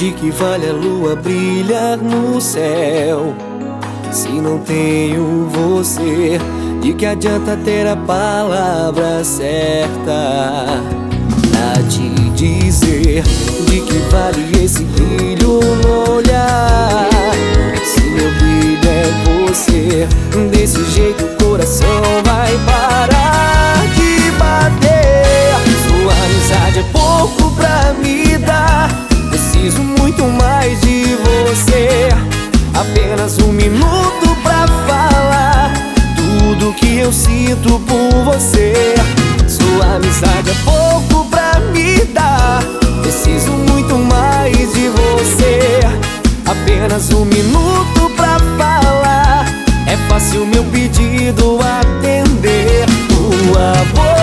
De que vale a lua brilhar no céu se não tenho você? De que adianta ter a palavra certa pra te dizer? De que vale esse brilho no olhar se meu brilho é você? Desse jeito o coração vai parar de bater. Sua amizade é pouco pra me dar, preciso muito mais de você. Apenas um minuto pra falar tudo que eu sinto por você. Sua amizade é pouco pra me dar, preciso muito mais de você. Apenas um minuto pra falar, é fácil meu pedido atender. Tua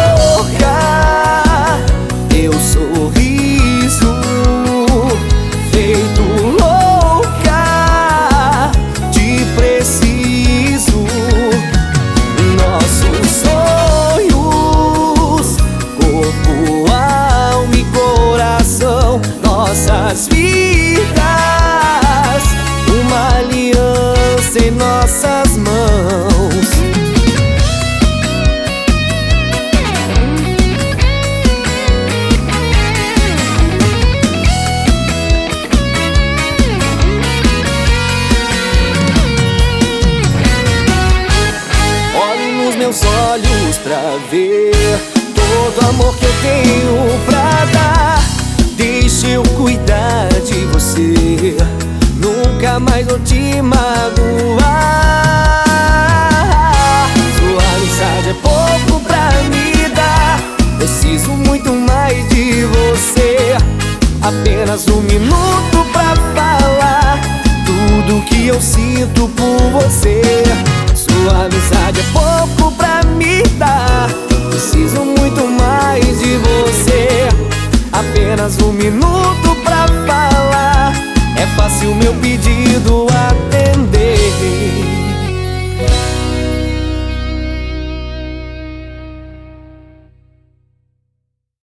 boca, teu sorriso, feito louca, te preciso. Nossos sonhos, corpo, alma e coração, nossas vidas, uma aliança em nossas mãos. Meus olhos pra ver todo amor que eu tenho pra dar. Deixa eu cuidar de você, nunca mais vou te magoar. Sua amizade é pouco pra me dar, preciso muito mais de você. Apenas um minuto pra falar tudo que eu sinto por você.